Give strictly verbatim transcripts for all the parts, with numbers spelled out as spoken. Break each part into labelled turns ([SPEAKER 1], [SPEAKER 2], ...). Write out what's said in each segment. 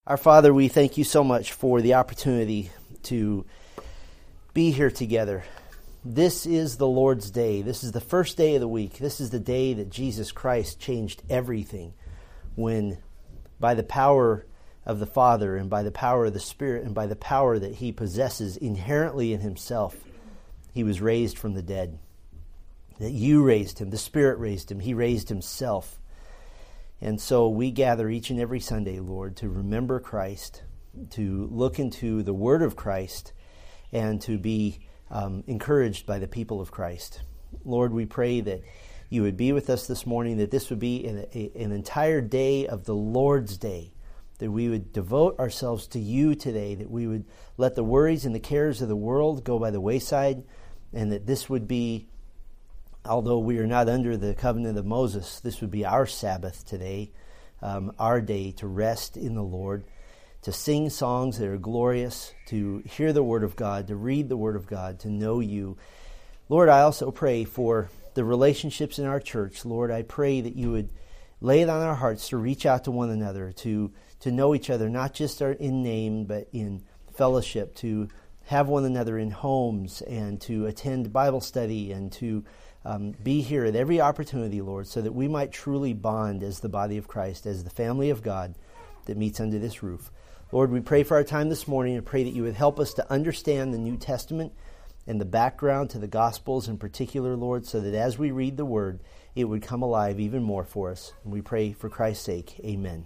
[SPEAKER 1] Our Father, we thank you so much for the opportunity to be here together. This is the Lord's day. This is the first day of the week. This is the day that Jesus Christ changed everything when, by the power of the Father and by the power of the Spirit and by the power that he possesses inherently in himself, he was raised from the dead. That you raised him, the Spirit raised him, he raised himself. And so we gather each and every Sunday, Lord, to remember Christ, to look into the Word of Christ, and to be um, encouraged by the people of Christ. Lord, we pray that you would be with us this morning, that this would be an, a, an entire day of the Lord's day, that we would devote ourselves to you today, that we would let the worries and the cares of the world go by the wayside, and that this would be, although we are not under the covenant of Moses, this would be our Sabbath today, um, our day to rest in the Lord, to sing songs that are glorious, to hear the Word of God, to read the Word of God, to know you. Lord, I also pray for the relationships in our church. Lord, I pray that you would lay it on our hearts to reach out to one another, to, to know each other, not just in name, but in fellowship, to have one another in homes, and to attend Bible study, and to Um, be here at every opportunity, Lord, so that we might truly bond as the body of Christ, as the family of God that meets under this roof. Lord, we pray for our time this morning and pray that you would help us to understand the New Testament and the background to the Gospels in particular, Lord, so that as we read the Word, it would come alive even more for us. And we pray for Christ's sake. Amen.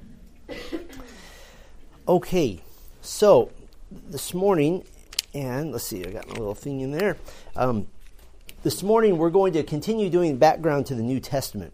[SPEAKER 1] Okay, so this morning, and let's see, I got my little thing in there. Um, This morning we're going to continue doing background to the New Testament.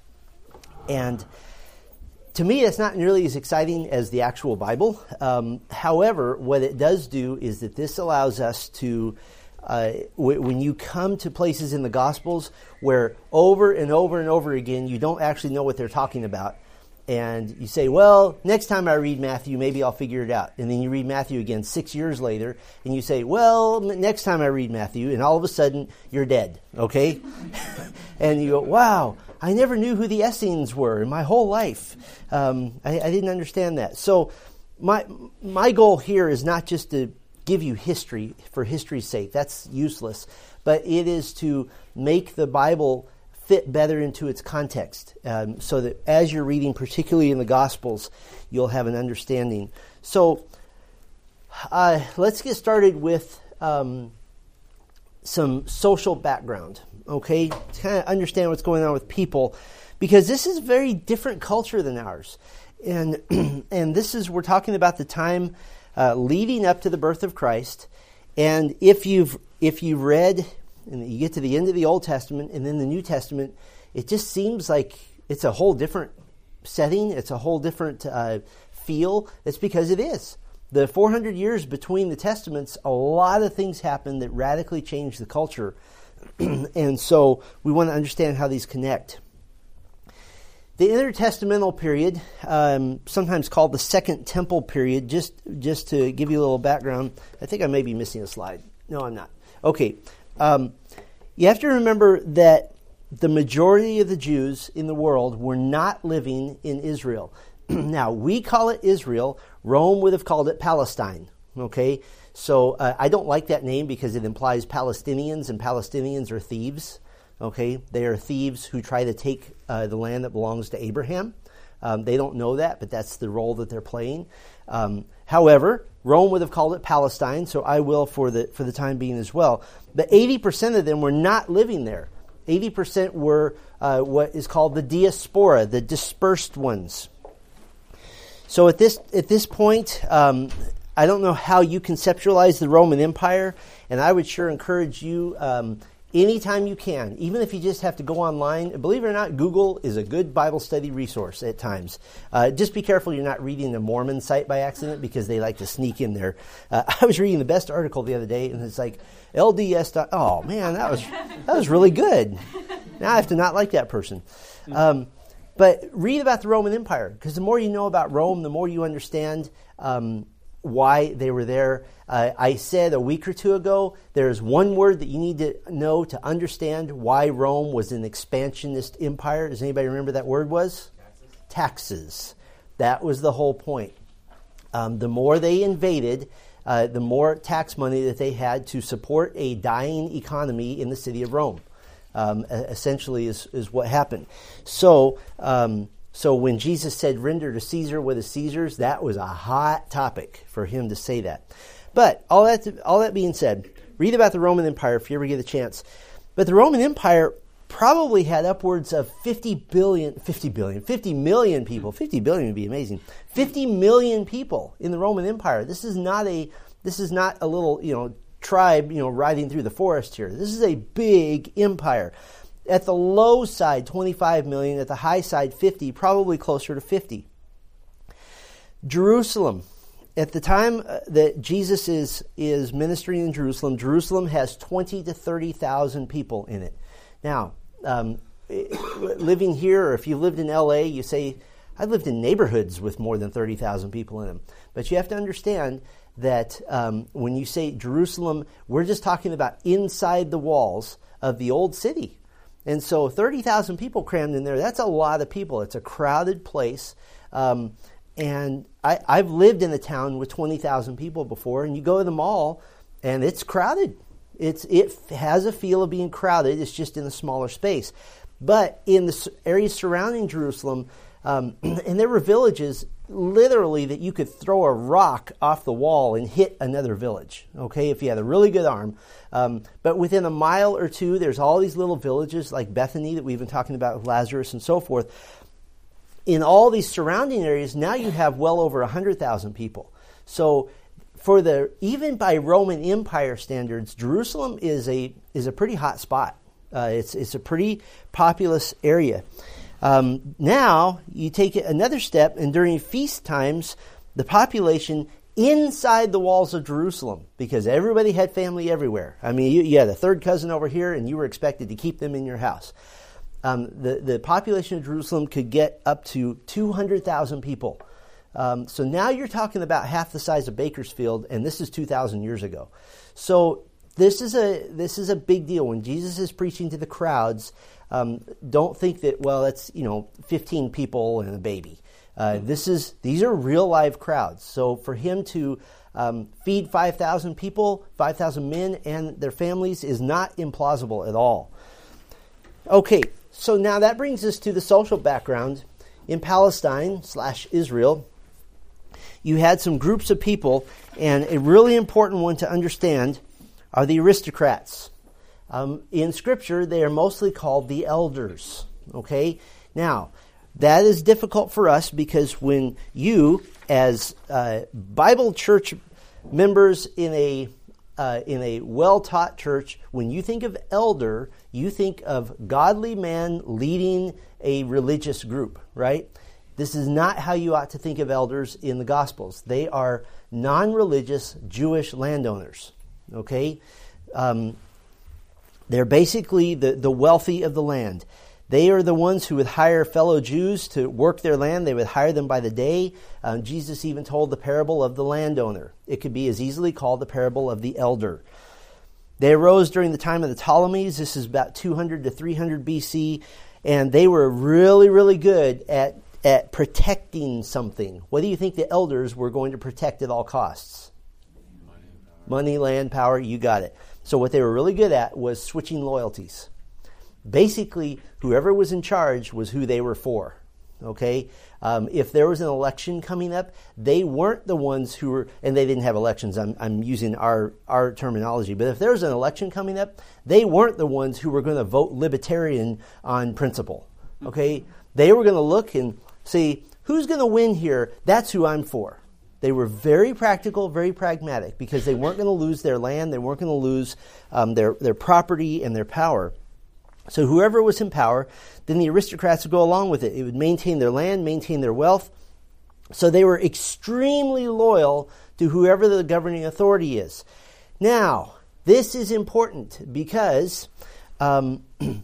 [SPEAKER 1] And to me it's not nearly as exciting as the actual Bible. Um, however, what it does do is that this allows us to, uh, w- when you come to places in the Gospels where over and over and over again you don't actually know what they're talking about, and you say, well, next time I read Matthew, maybe I'll figure it out. And then you read Matthew again six years later, and you say, well, next time I read Matthew, and all of a sudden, you're dead, okay? And you go, wow, I never knew who the Essenes were in my whole life. Um, I, I didn't understand that. So my my goal here is not just to give you history for history's sake. That's useless. But it is to make the Bible fit better into its context, um, so that as you're reading, particularly in the Gospels, you'll have an understanding. So uh, let's get started with um, some social background, okay? To kind of understand what's going on with people, because this is a very different culture than ours. And and this is, we're talking about the time uh, leading up to the birth of Christ. And if you've if you've read, and you get to the end of the Old Testament and then the New Testament, it just seems like it's a whole different setting. It's a whole different uh, feel. It's because it is. The four hundred years between the Testaments, a lot of things happened that radically changed the culture. And so we want to understand how these connect. The intertestamental period, um, sometimes called the Second Temple period, just, just to give you a little background, I think I may be missing a slide. No, I'm not. Okay. Um, you have to remember that the majority of the Jews in the world were not living in Israel. Now, we call it Israel. Rome would have called it Palestine. Okay? So uh, I don't like that name because it implies Palestinians, and Palestinians are thieves. Okay? They are thieves who try to take uh, the land that belongs to Abraham. Um, they don't know that, but that's the role that they're playing. Um, however, Rome would have called it Palestine, so I will for the for the time being as well. But eighty percent of them were not living there. eighty percent were uh, what is called the diaspora, the dispersed ones. So at this at this point, um, I don't know how you conceptualize the Roman Empire, and I would sure encourage you, um, anytime you can, even if you just have to go online. Believe it or not, Google is a good Bible study resource at times. Uh, just be careful you're not reading the Mormon site by accident, because they like to sneak in there. Uh, I was reading the best article the other day, and it's like, L D S. Oh man, that was that was really good. Now I have to not like that person. Um, but read about the Roman Empire, because the more you know about Rome, the more you understand um, why they were there. Uh, I said a week or two ago, there is one word that you need to know to understand why Rome was an expansionist empire. Does anybody remember that word was? Taxes. Taxes. That was the whole point. Um, the more they invaded, uh, the more tax money that they had to support a dying economy in the city of Rome. Um, essentially is, is what happened. So, um, so when Jesus said, render to Caesar what is Caesar's, that was a hot topic for him to say that. But all that, all that being said, read about the Roman Empire if you ever get a chance. But the Roman Empire probably had upwards of fifty billion, fifty billion, fifty million people. fifty billion would be amazing. fifty million people in the Roman Empire. This is not a, this is not a little, you know, tribe, you know, riding through the forest here. This is a big empire. At the low side, twenty-five million. At the high side, fifty, probably closer to fifty. Jerusalem. At the time that Jesus is, is ministering in Jerusalem, Jerusalem has twenty to thirty thousand people in it. Now, um, living here, or if you lived in L A, you say, I've lived in neighborhoods with more than thirty thousand people in them. But you have to understand that um, when you say Jerusalem, we're just talking about inside the walls of the old city. And so thirty thousand people crammed in there, that's a lot of people. It's a crowded place. Um, and I, I've lived in a town with twenty thousand people before, and you go to the mall, and it's crowded. It's It has a feel of being crowded. It's just in a smaller space. But in the areas surrounding Jerusalem, um, and there were villages literally that you could throw a rock off the wall and hit another village, okay, if you had a really good arm. Um, but within a mile or two, there's all these little villages like Bethany that we've been talking about with Lazarus and so forth. In all these surrounding areas, now you have well over one hundred thousand people. So for the even by Roman Empire standards, Jerusalem is a is a pretty hot spot. Uh, it's it's a pretty populous area. Um, now, you take it another step, and during feast times, the population inside the walls of Jerusalem, because everybody had family everywhere. I mean, you, you had a third cousin over here, and you were expected to keep them in your house. Um, the, the population of Jerusalem could get up to two hundred thousand people. Um, so now you're talking about half the size of Bakersfield, and this is two thousand years ago. So this is a this is a big deal. When Jesus is preaching to the crowds, Um, don't think that, well, that's, you know, fifteen people and a baby. Uh, this is these are real live crowds. So for him to um, feed five thousand people, five thousand men and their families is not implausible at all. Okay, so now that brings us to the social background. In Palestine slash Israel, you had some groups of people, and a really important one to understand are the aristocrats. Um, in Scripture, they are mostly called the elders, okay? Now, that is difficult for us because when you, as uh, Bible church members in a uh, in a well-taught church, when you think of elder, you think of godly man leading a religious group, right? This is not how you ought to think of elders in the Gospels. They are non-religious Jewish landowners, okay? Um They're basically the, the wealthy of the land. They are the ones who would hire fellow Jews to work their land. They would hire them by the day. Um, Jesus even told the parable of the landowner. It could be as easily called the parable of the elder. They arose during the time of the Ptolemies. This is about two hundred to three hundred B C. And they were really, really good at, at protecting something. What do you think the elders were going to protect at all costs? Money, land, power, you got it. So what they were really good at was switching loyalties. Basically, whoever was in charge was who they were for. Okay? Um, if there was an election coming up, they weren't the ones who were, and they didn't have elections, I'm, I'm using our, our terminology, but if there was an election coming up, they weren't the ones who were going to vote libertarian on principle. Okay? They were going to look and see, who's going to win here? That's who I'm for. They were very practical, very pragmatic, because they weren't going to lose their land, they weren't going to lose um, their, their property and their power. So whoever was in power, then the aristocrats would go along with it. It would maintain their land, maintain their wealth. So they were extremely loyal to whoever the governing authority is. Now, this is important because um,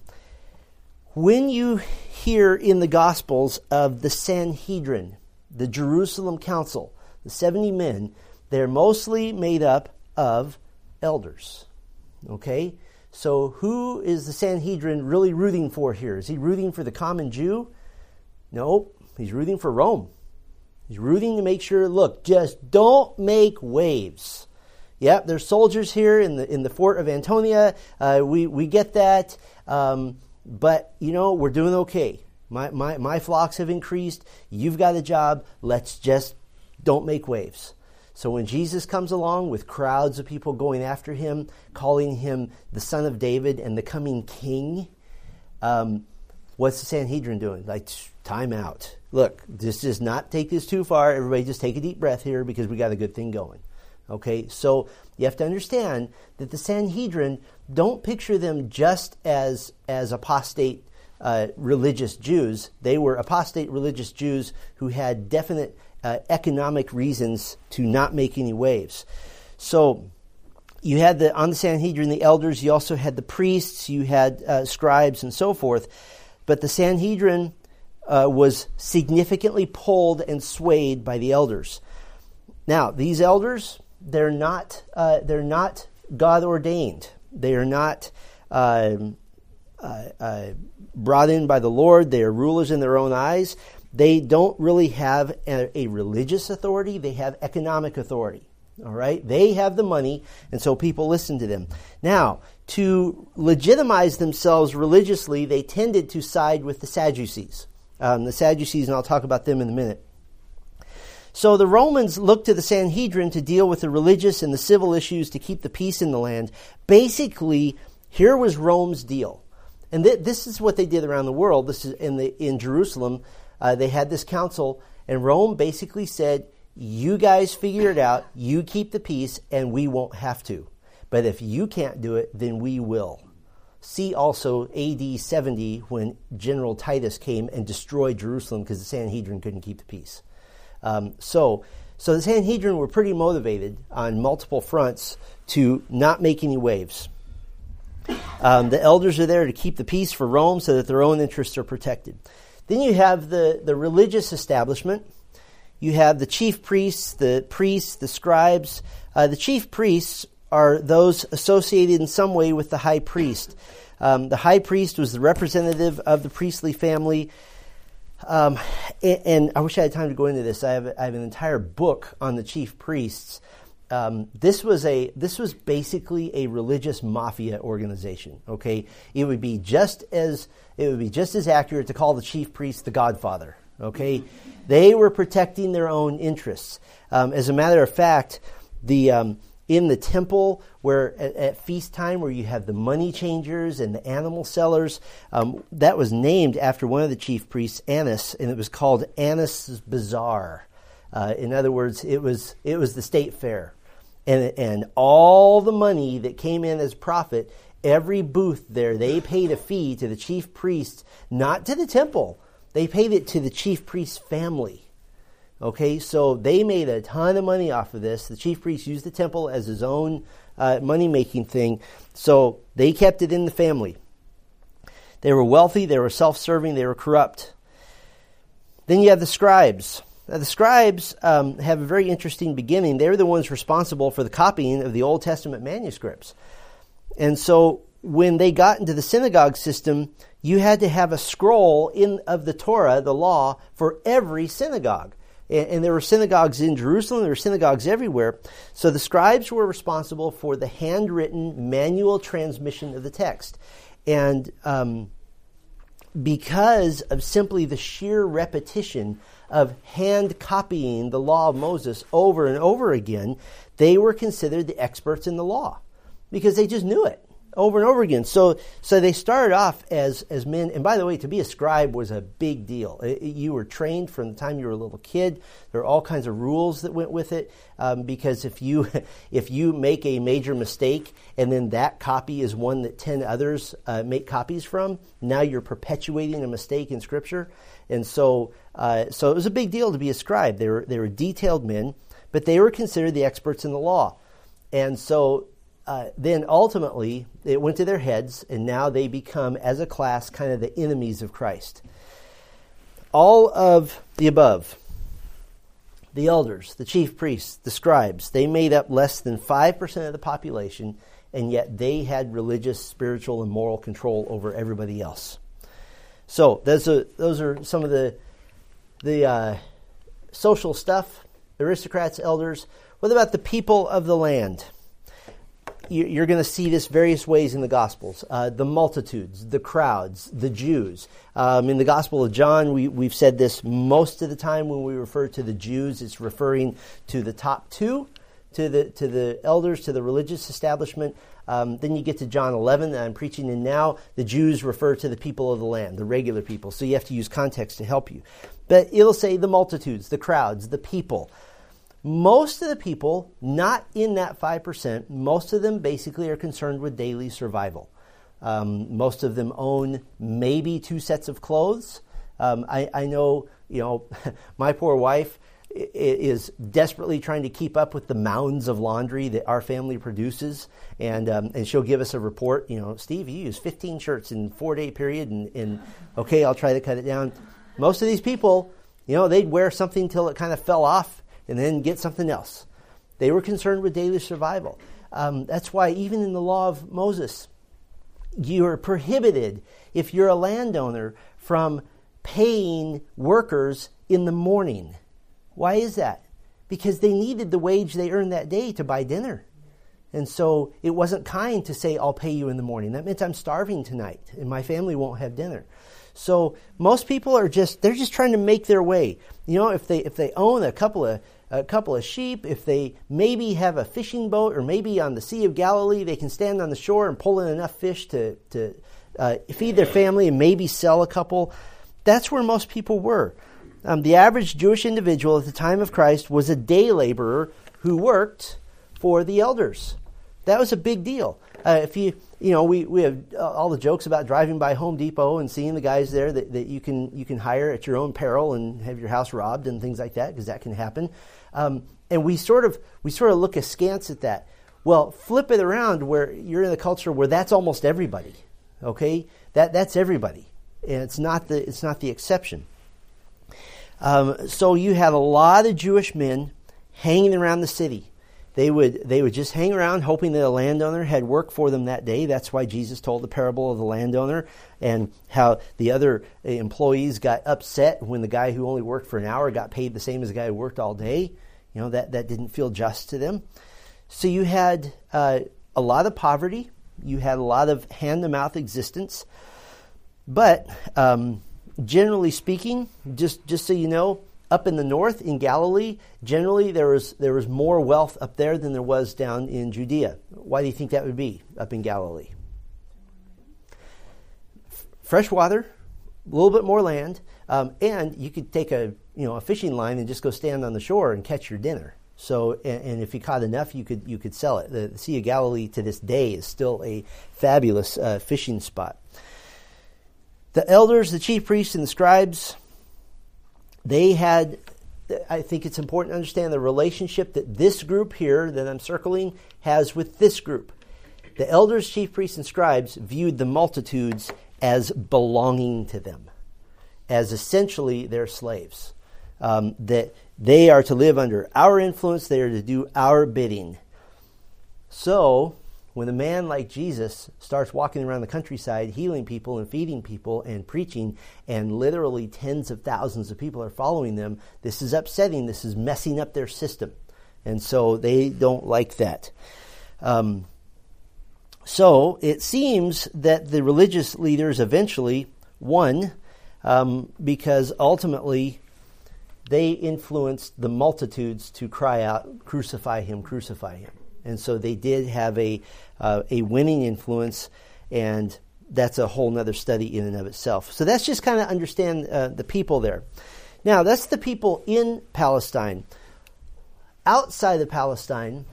[SPEAKER 1] when you hear in the Gospels of the Sanhedrin, the Jerusalem Council, the seventy men, they're mostly made up of elders. Okay? So who is the Sanhedrin really rooting for here? Is he rooting for the common Jew? No, he's rooting for Rome. He's rooting to make sure, look, just don't make waves. Yep, there's soldiers here in the in the fort of Antonia. Uh, we, we get that. Um, but, you know, we're doing okay. My, my, my flocks have increased. You've got a job. Let's just don't make waves. So when Jesus comes along with crowds of people going after him, calling him the Son of David and the coming king, um, what's the Sanhedrin doing? Like, time out. Look, just, just not take this too far. Everybody just take a deep breath here because we got a good thing going. Okay, so you have to understand that the Sanhedrin, don't picture them just as, as apostate uh, religious Jews. They were apostate religious Jews who had definite uh, economic reasons to not make any waves. So you had the on the Sanhedrin the elders, you also had the priests, you had uh, scribes and so forth. But the Sanhedrin uh, was significantly pulled and swayed by the elders. Now, these elders, they're not uh, they're not God ordained. They are not uh, uh, uh, brought in by the Lord. They are rulers in their own eyes. They don't really have a, a religious authority. They have economic authority. All right, they have the money, and so people listen to them. Now, to legitimize themselves religiously, they tended to side with the Sadducees. Um, the Sadducees, and I'll talk about them in a minute. So the Romans looked to the Sanhedrin to deal with the religious and the civil issues to keep the peace in the land. Basically, here was Rome's deal. And th- this is what they did around the world. This is in the in Jerusalem. Uh, they had this council, and Rome basically said, you guys figure it out, you keep the peace, and we won't have to. But if you can't do it, then we will. See also A D seventy, when General Titus came and destroyed Jerusalem because the Sanhedrin couldn't keep the peace. Um, so, so the Sanhedrin were pretty motivated on multiple fronts to not make any waves. Um, the elders are there to keep the peace for Rome so that their own interests are protected. Then you have the, the religious establishment. You have the chief priests, the priests, the scribes. Uh, the chief priests are those associated in some way with the high priest. Um, the high priest was the representative of the priestly family. Um, and, and I wish I had time to go into this. I have, I have an entire book on the chief priests. Um, this was a this was basically a religious mafia organization. Okay, it would be just as it would be just as accurate to call the chief priest the Godfather. Okay, they were protecting their own interests. Um, as a matter of fact, the um, in the temple where at, at feast time where you have the money changers and the animal sellers, um, that was named after one of the chief priests, Annas, and it was called Annas' Bazaar. Uh, in other words, it was it was the state fair. And, and all the money that came in as profit, every booth there, they paid a fee to the chief priest, not to the temple. They paid it to the chief priest's family. Okay, so they made a ton of money off of this. The chief priest used the temple as his own uh, money-making thing, so they kept it in the family. They were wealthy, they were self-serving, they were corrupt. Then you have the scribes. Now, the scribes um, have a very interesting beginning. They're the ones responsible for the copying of the Old Testament manuscripts. And so when they got into the synagogue system, you had to have a scroll in of the Torah, the law, for every synagogue. And, and there were synagogues in Jerusalem, there were synagogues everywhere. So the scribes were responsible for the handwritten manual transmission of the text. And um, because of simply the sheer repetition of hand copying the law of Moses over and over again, they were considered the experts in the law because they just knew it over and over again. So so they started off as, as men. And by the way, to be a scribe was a big deal. It, it, you were trained from the time you were a little kid. There are all kinds of rules that went with it um, because if you if you make a major mistake and then that copy is one that ten others uh, make copies from, now you're perpetuating a mistake in Scripture. And so uh, so it was a big deal to be a scribe. They were, they were detailed men, but they were considered the experts in the law. And so Uh, then ultimately, it went to their heads, and now they become, as a class, kind of the enemies of Christ. All of the above, the elders, the chief priests, the scribes, they made up less than five percent of the population, and yet they had religious, spiritual, and moral control over everybody else. So those are, those are some of the, the uh, social stuff, aristocrats, elders. What about the people of the land? You're going to see this various ways in the Gospels. Uh, the multitudes, the crowds, the Jews. Um, in the Gospel of John, we, we've said this most of the time when we refer to the Jews. It's referring to the top two, to the to the elders, to the religious establishment. Um, then you get to John eleven that I'm preaching in now. The Jews refer to the people of the land, the regular people. So you have to use context to help you. But it'll say the multitudes, the crowds, the people. Most of the people, not in that five percent, most of them basically are concerned with daily survival. Um, most of them own maybe two sets of clothes. Um, I, I know, you know, my poor wife is desperately trying to keep up with the mounds of laundry that our family produces, and um, and she'll give us a report. You know, Steve, you use fifteen shirts in a four-day period, and, and okay, I'll try to cut it down. Most of these people, you know, they'd wear something till it kind of fell off, and then get something else. They were concerned with daily survival. Um, that's why even in the law of Moses, you are prohibited, if you're a landowner, from paying workers in the morning. Why is that? Because they needed the wage they earned that day to buy dinner. And so it wasn't kind to say, I'll pay you in the morning. That meant I'm starving tonight and my family won't have dinner. So most people are just, they're just trying to make their way. You know, if they if they own a couple of a couple of sheep, if they maybe have a fishing boat, or maybe on the Sea of Galilee, they can stand on the shore and pull in enough fish to, to uh, feed their family and maybe sell a couple. That's where most people were. Um, the average Jewish individual at the time of Christ was a day laborer who worked for the elders. That was a big deal. Uh, if you, you know, we, we have all the jokes about driving by Home Depot and seeing the guys there that, that you can you can hire at your own peril and have your house robbed and things like that, because that can happen. Um, and we sort of we sort of look askance at that. Well, flip it around where you're in a culture where that's almost everybody. Okay, that that's everybody, and it's not the it's not the exception. Um, so you have a lot of Jewish men hanging around the city. They would they would just hang around hoping that a landowner had work for them that day. That's why Jesus told the parable of the landowner, and how the other employees got upset when the guy who only worked for an hour got paid the same as the guy who worked all day. You know, that, that didn't feel just to them. So you had uh, a lot of poverty. You had a lot of hand-to-mouth existence. But um, generally speaking, just, just so you know, up in the north, in Galilee, generally there was there was more wealth up there than there was down in Judea. Why do you think that would be up in Galilee? F- fresh water, a little bit more land, um, and you could take a you know a fishing line and just go stand on the shore and catch your dinner. So, and, and if you caught enough, you could you could sell it. The, the Sea of Galilee to this day is still a fabulous uh, fishing spot. The elders, the chief priests, and the scribes, they had, I think it's important to understand the relationship that this group here that I'm circling has with this group. The elders, chief priests, and scribes viewed the multitudes as belonging to them, as essentially their slaves. Um, that they are to live under our influence, they are to do our bidding. So, when a man like Jesus starts walking around the countryside, healing people and feeding people and preaching, and literally tens of thousands of people are following them, this is upsetting. This is messing up their system. And so they don't like that. Um, so it seems that the religious leaders eventually won um, because ultimately they influenced the multitudes to cry out, "Crucify him, crucify him." And so they did have a uh, a winning influence, and that's a whole nother study in and of itself. So that's just kind of understand uh, the people there. Now, that's the people in Palestine. Outside of Palestine,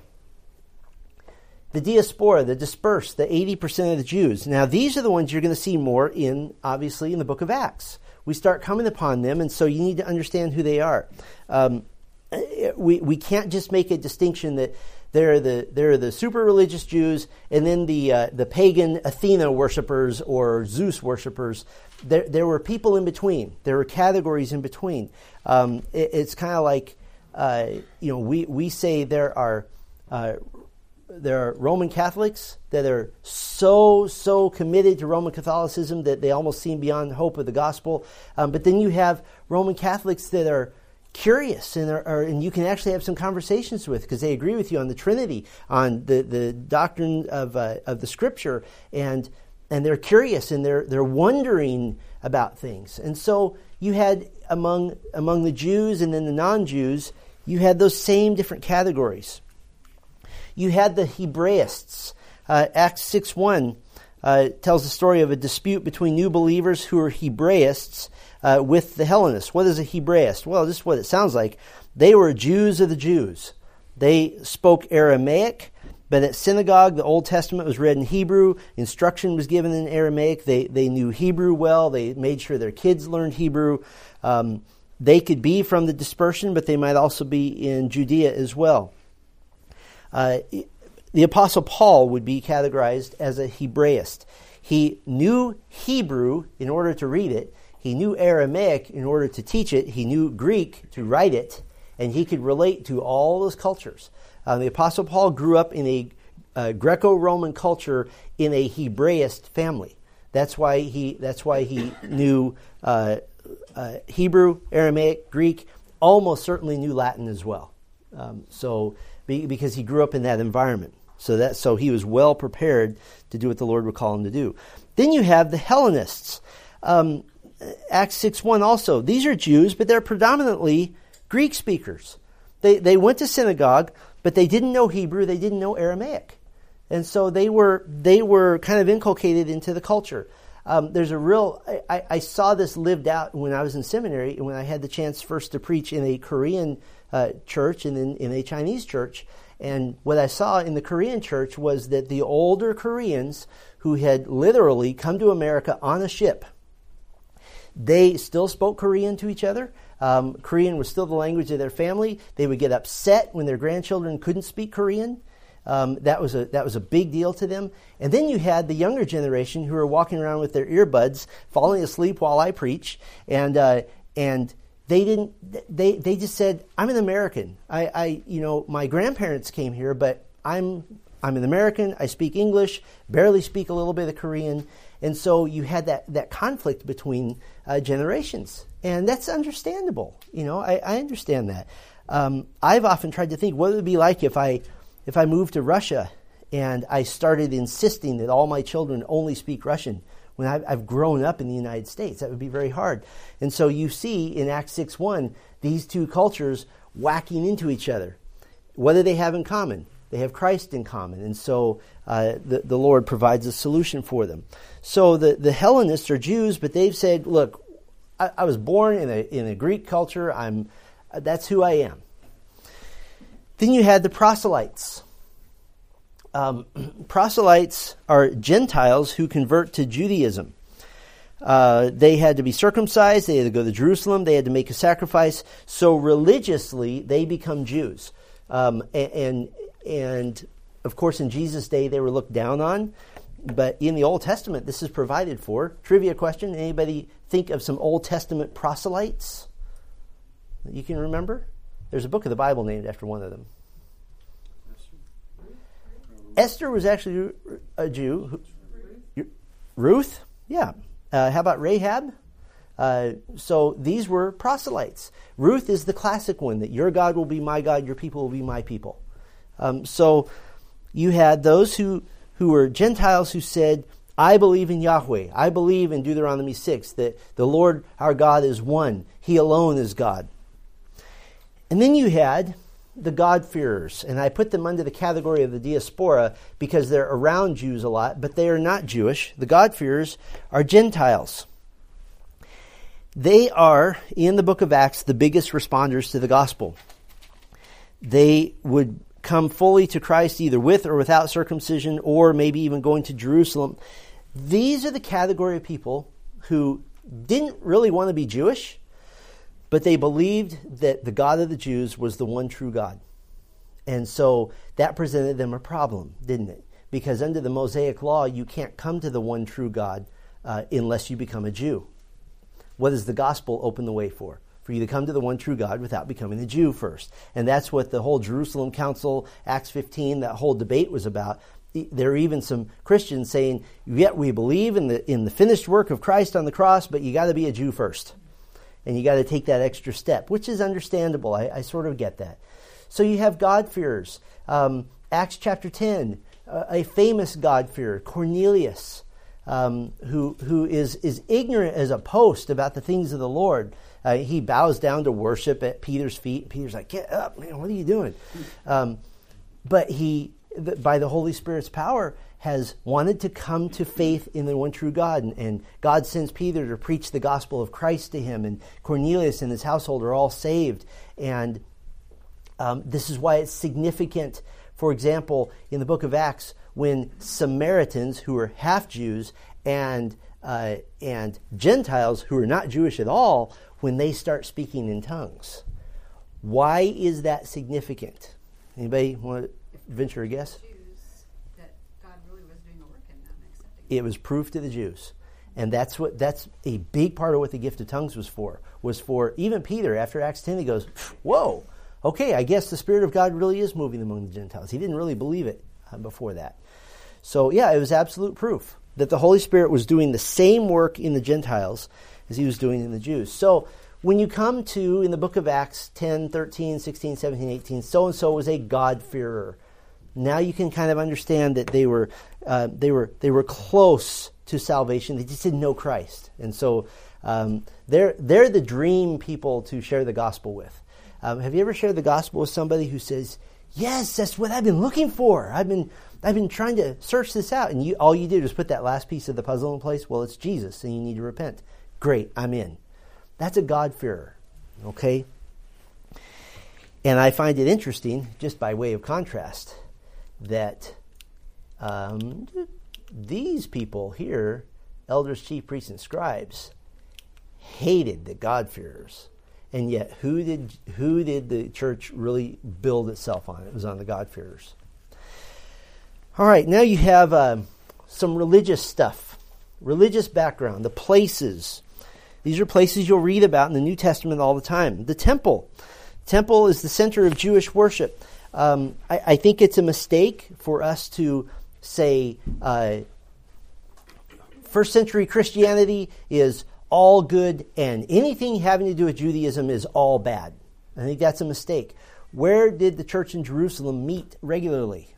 [SPEAKER 1] the diaspora, the dispersed, the eighty percent of the Jews. Now, these are the ones you're going to see more in, obviously, in the book of Acts. We start coming upon them, and so you need to understand who they are. Um, we we can't just make a distinction that They're the they're the super religious Jews, and then the uh, the pagan Athena worshippers or Zeus worshippers. There there were people in between. There were categories in between. Um, it, it's kind of like uh, you know we we say there are uh, there are Roman Catholics that are so so committed to Roman Catholicism that they almost seem beyond hope of the gospel. Um, but then you have Roman Catholics that are curious, and are, are, and you can actually have some conversations with, because they agree with you on the Trinity, on the, the doctrine of uh, of the Scripture, and and they're curious and they're they're wondering about things. And so you had among among the Jews and then the non-Jews, you had those same different categories. You had the Hebraists. Uh, Acts six one uh, tells the story of a dispute between new believers who are Hebraists uh, with the Hellenists. What is a Hebraist? Well, this is what it sounds like. They were Jews of the Jews. They spoke Aramaic, but at synagogue, the Old Testament was read in Hebrew. Instruction was given in Aramaic. They they knew Hebrew well. They made sure their kids learned Hebrew. Um, they could be from the dispersion, but they might also be in Judea as well. Uh, the Apostle Paul would be categorized as a Hebraist. He knew Hebrew in order to read it. He knew Aramaic in order to teach it. He knew Greek to write it. And he could relate to all those cultures. Uh, the Apostle Paul grew up in a uh, Greco-Roman culture in a Hebraist family. That's why he. That's why he knew uh, uh, Hebrew, Aramaic, Greek. Almost certainly knew Latin as well. Um, so be, because he grew up in that environment, so that so he was well prepared to do what the Lord would call him to do. Then you have the Hellenists. Um, Acts six one also. These are Jews, but they're predominantly Greek speakers. They they went to synagogue, but they didn't know Hebrew, they didn't know Aramaic. And so they were they were kind of inculcated into the culture. Um, there's a real, I, I saw this lived out when I was in seminary, and when I had the chance first to preach in a Korean uh, church and then in a Chinese church. And what I saw in the Korean church was that the older Koreans who had literally come to America on a ship, they still spoke Korean to each other. Um, Korean was still the language of their family. They would get upset when their grandchildren couldn't speak Korean. Um, that was a that was a big deal to them. And then you had the younger generation who were walking around with their earbuds, falling asleep while I preach, and uh, and they didn't. They they just said, "I'm an American. I, I you know my grandparents came here, but I'm I'm an American. I speak English, barely speak a little bit of Korean." And so you had that, that conflict between uh, generations. And that's understandable. You know, I, I understand that. Um, I've often tried to think, what would it be like if I if I moved to Russia and I started insisting that all my children only speak Russian when I've, I've grown up in the United States? That would be very hard. And so you see in Acts six one, these two cultures whacking into each other. What do they have in common? They have Christ in common, and so uh, the, the Lord provides a solution for them. So the, the Hellenists are Jews, but they've said, look, I, I was born in a in a Greek culture. I'm that's who I am. Then you had the proselytes. Um, proselytes are Gentiles who convert to Judaism. Uh, they had to be circumcised. They had to go to Jerusalem. They had to make a sacrifice. So religiously, they become Jews. Um, and, and And, of course, in Jesus' day, they were looked down on. But in the Old Testament, this is provided for. Trivia question, anybody think of some Old Testament proselytes that you can remember? There's a book of the Bible named after one of them. Esther was actually a Jew. Ruth? Yeah. Uh, how about Rahab? Uh, so these were proselytes. Ruth is the classic one, that your God will be my God, your people will be my people. Um, so you had those who, who were Gentiles who said, I believe in Yahweh. I believe in Deuteronomy six, that the Lord our God is one. He alone is God. And then you had the God-fearers. And I put them under the category of the diaspora because they're around Jews a lot, but they are not Jewish. The God-fearers are Gentiles. They are, in the book of Acts, the biggest responders to the gospel. They would come fully to Christ either with or without circumcision, or maybe even going to Jerusalem. These are the category of people who didn't really want to be Jewish, but they believed that the God of the Jews was the one true God. And so that presented them a problem, didn't it? Because under the Mosaic law, you can't come to the one true God uh, unless you become a Jew. What does the gospel open the way for? For you to come to the one true God without becoming a Jew first. And that's what the whole Jerusalem Council, Acts fifteen, that whole debate was about. There are even some Christians saying, yet we believe in the in the finished work of Christ on the cross, but you got to be a Jew first. and you got to take that extra step, which is understandable. I, I sort of get that. So you have God-fearers. Um, Acts chapter ten, uh, a famous God-fearer, Cornelius, um, who who is, is ignorant as a post about the things of the Lord. Uh, he bows down to worship at Peter's feet. Peter's like, get up, man, what are you doing? Um, but he, by the Holy Spirit's power, has wanted to come to faith in the one true God. And, and God sends Peter to preach the gospel of Christ to him. And Cornelius and his household are all saved. And um, this is why it's significant, for example, in the book of Acts, when Samaritans, who are half Jews, and uh, and Gentiles, who are not Jewish at all, when they start speaking in tongues. Why is that significant? Anybody want to venture a guess? It was proof to the Jews. And that's what that's a big part of what the gift of tongues was for. Was for even Peter, after Acts ten, he goes, whoa, okay, I guess the Spirit of God really is moving among the Gentiles. He didn't really believe it uh, before that. So yeah, it was absolute proof that the Holy Spirit was doing the same work in the Gentiles as he was doing in the Jews. So when you come to, in the book of Acts ten, thirteen, sixteen, seventeen, eighteen, so-and-so was a God-fearer. Now you can kind of understand that they were uh, they were they were close to salvation. They just didn't know Christ, and so um, they're they're the dream people to share the gospel with. Um, have you ever shared the gospel with somebody who says, "Yes, that's what I've been looking for. I've been I've been trying to search this out," and you all you did was put that last piece of the puzzle in place. Well, it's Jesus, and you need to repent. Great, I'm in. That's a God-fearer, okay? And I find it interesting, just by way of contrast, that um, these people here, elders, chief priests, and scribes, hated the God-fearers. And yet, who did who did the church really build itself on? It was on the God-fearers. All right, now you have uh, some religious stuff, religious background, the places. These are places you'll read about in the New Testament all the time. The temple. Temple is the center of Jewish worship. Um, I, I think it's a mistake for us to say uh, first century Christianity is all good and anything having to do with Judaism is all bad. I think that's a mistake. Where did the church in Jerusalem meet regularly?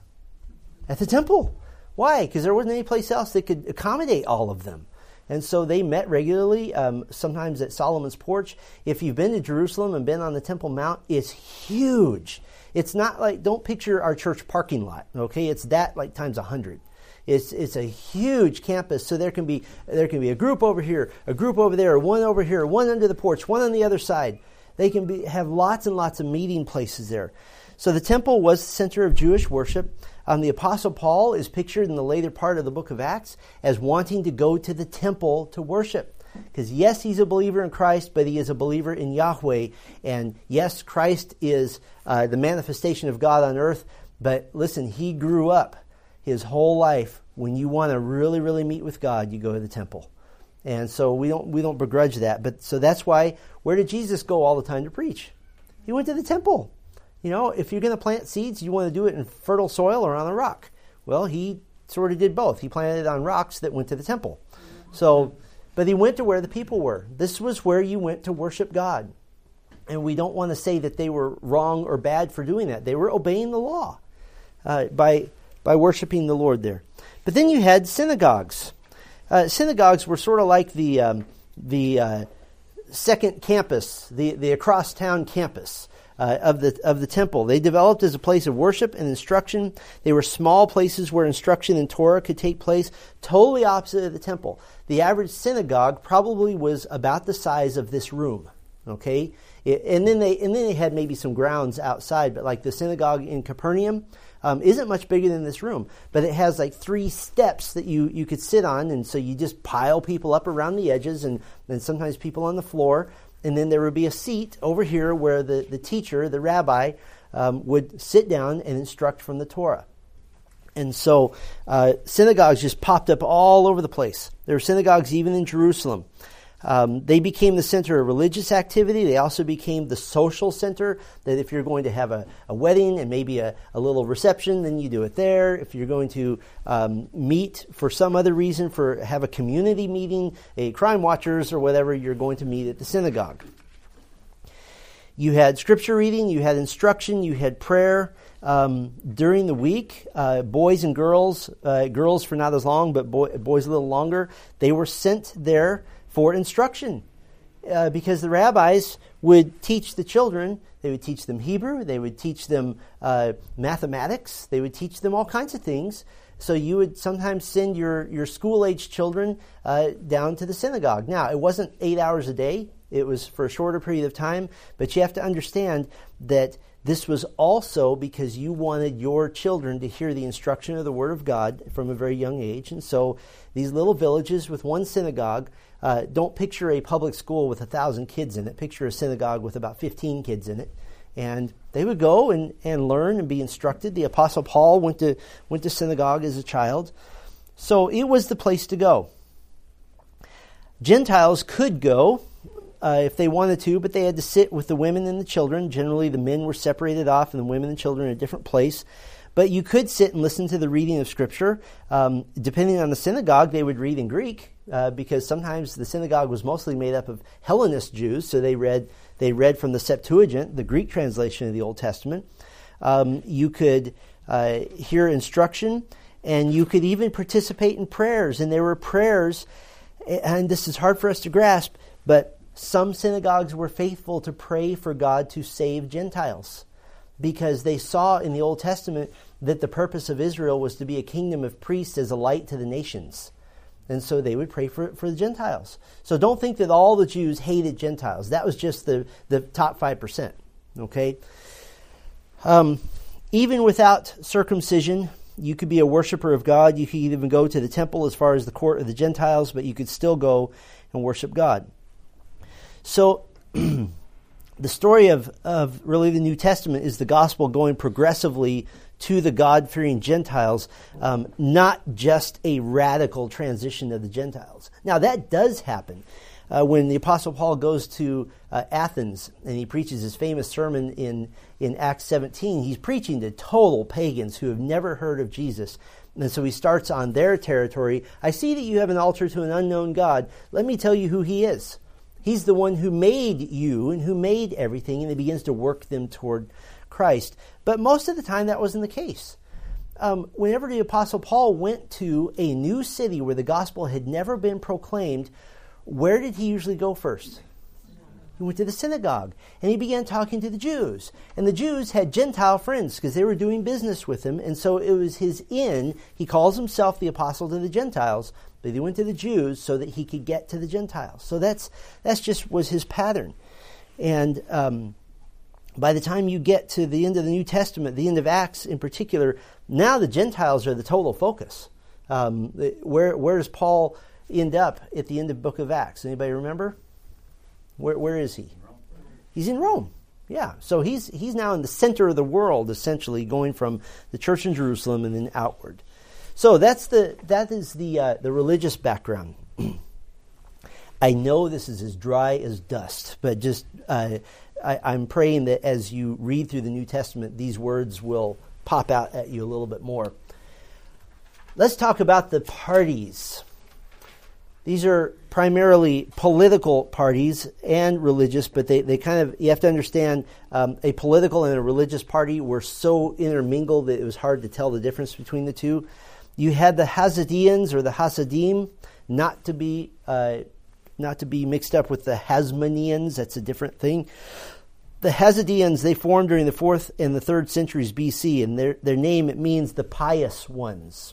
[SPEAKER 1] At the temple. Why? Because there wasn't any place else that could accommodate all of them. And so they met regularly, um, sometimes at Solomon's porch. If you've been to Jerusalem and been on the Temple Mount, it's huge. It's not like, don't picture our church parking lot, okay? It's that like times a hundred. It's it's a huge campus, so there can be there can be a group over here, a group over there, one over here, one under the porch, one on the other side. They can be have lots and lots of meeting places there. So the temple was the center of Jewish worship. Um, the Apostle Paul is pictured in the later part of the book of Acts as wanting to go to the temple to worship. Because yes, he's a believer in Christ, but he is a believer in Yahweh. And yes, Christ is uh, the manifestation of God on earth. But listen, he grew up his whole life. When you want to really, really meet with God, you go to the temple. And so we don't we don't begrudge that. But so that's why, where did Jesus go all the time to preach? He went to the temple. You know, if you're going to plant seeds, you want to do it in fertile soil or on a rock. Well, he sort of did both. He planted it on rocks that went to the temple. So, but he went to where the people were. This was where you went to worship God. And we don't want to say that they were wrong or bad for doing that. They were obeying the law uh, by by worshiping the Lord there. But then you had synagogues. Uh, synagogues were sort of like the um, the uh, second campus, the the across town campus. Uh, of the of the temple. They developed as a place of worship and instruction. They were small places where instruction in Torah could take place, totally opposite of the temple. The average synagogue probably was about the size of this room. Okay, it, and then they and then they had maybe some grounds outside, but like the synagogue in Capernaum um, isn't much bigger than this room, but it has like three steps that you you could sit on, and so you just pile people up around the edges, and and sometimes people on the floor. And then there would be a seat over here where the, the teacher, the rabbi, um, would sit down and instruct from the Torah. And so uh, synagogues just popped up all over the place. There were synagogues even in Jerusalem. Um, they became the center of religious activity. They also became the social center, that if you're going to have a, a wedding and maybe a, a little reception, then you do it there. If you're going to um, meet for some other reason, for have a community meeting, a crime watchers or whatever, you're going to meet at the synagogue. You had scripture reading, you had instruction, you had prayer. Um, during the week, uh, boys and girls, uh, girls for not as long, but boy, boys a little longer, they were sent there for instruction, uh, because the rabbis would teach the children. They would teach them Hebrew, they would teach them uh, mathematics, they would teach them all kinds of things. So you would sometimes send your, your school-age children uh, down to the synagogue. Now, it wasn't eight hours a day. It was for a shorter period of time. But you have to understand that this was also because you wanted your children to hear the instruction of the Word of God from a very young age. And so these little villages with one synagogue, uh, don't picture a public school with a thousand kids in it. Picture a synagogue with about fifteen kids in it. And they would go and, and learn and be instructed. The Apostle Paul went to went to synagogue as a child. So it was the place to go. Gentiles could go uh, if they wanted to, but they had to sit with the women and the children. Generally, the men were separated off and the women and children in a different place. But you could sit and listen to the reading of Scripture. Um, depending on the synagogue, they would read in Greek, uh, because sometimes the synagogue was mostly made up of Hellenist Jews, so they read they read from the Septuagint, the Greek translation of the Old Testament. Um, you could uh, hear instruction, and you could even participate in prayers. And there were prayers, and this is hard for us to grasp, but some synagogues were faithful to pray for God to save Gentiles, because they saw in the Old Testament that the purpose of Israel was to be a kingdom of priests as a light to the nations. And so they would pray for, for the Gentiles. So don't think that all the Jews hated Gentiles. That was just the, the top five percent. Okay? Um, even without circumcision, you could be a worshiper of God. You could even go to the temple as far as the court of the Gentiles, but you could still go and worship God. So the story of, of really the New Testament is the gospel going progressively to the God-fearing Gentiles, um, not just a radical transition of the Gentiles. Now, that does happen. Uh, when the Apostle Paul goes to uh, Athens and he preaches his famous sermon in, in Acts seventeen, he's preaching to total pagans who have never heard of Jesus. And so he starts on their territory. I see that you have an altar to an unknown God. Let me tell you who he is. He's the one who made you and who made everything, and he begins to work them toward Christ. But most of the time that wasn't the case. Um, whenever the Apostle Paul went to a new city where the gospel had never been proclaimed, where did he usually go first? He went to the synagogue, and he began talking to the Jews. And the Jews had Gentile friends because they were doing business with him, and so it was his in. He calls himself the apostle to the Gentiles, but he went to the Jews so that he could get to the Gentiles. So that's that's just was his pattern. And um, by the time you get to the end of the New Testament, the end of Acts in particular, now the Gentiles are the total focus. Um, where where does Paul end up at the end of the book of Acts? Anybody remember? Where where is he? He's in Rome. Yeah. So he's he's now in the center of the world, essentially, going from the church in Jerusalem and then outward. So that's the that is the uh, the religious background. I know this is as dry as dust, but just uh, I, I'm praying that as you read through the New Testament, these words will pop out at you a little bit more. Let's talk about the parties. These are primarily political parties and religious, but they, they kind of, you have to understand, um, a political and a religious party were so intermingled that it was hard to tell the difference between the two. You had the Hasidians or the Hasidim, not to be uh, not to be mixed up with the Hasmoneans. That's a different thing. The Hasidians, they formed during the fourth and the third centuries B C, and their their name, it means the pious ones.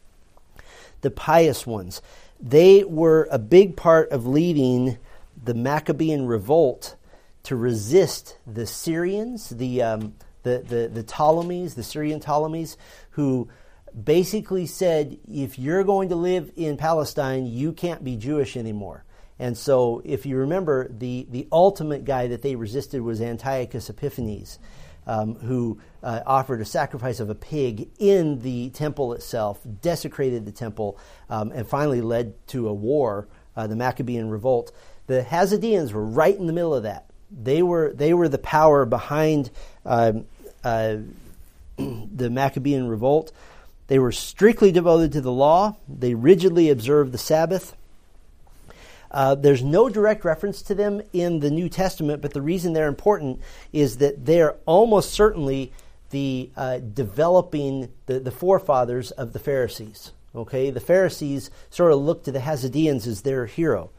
[SPEAKER 1] The pious ones. They were a big part of leading the Maccabean revolt to resist the Syrians, the um, the, the the Ptolemies, the Syrian Ptolemies, who basically said, if you're going to live in Palestine, you can't be Jewish anymore. And so, if you remember, the, the ultimate guy that they resisted was Antiochus Epiphanes, um, who uh, offered a sacrifice of a pig in the temple itself, desecrated the temple, um, and finally led to a war uh, the Maccabean revolt. The Hasidians were right in the middle of that. They were they were the power behind um, uh, the Maccabean revolt. They were strictly devoted to the law. They rigidly observed the Sabbath. Uh, there's no direct reference to them in the New Testament, but the reason they're important is that they're almost certainly the uh, developing, the, the forefathers of the Pharisees. Okay, the Pharisees sort of looked to the Hasidians as their hero.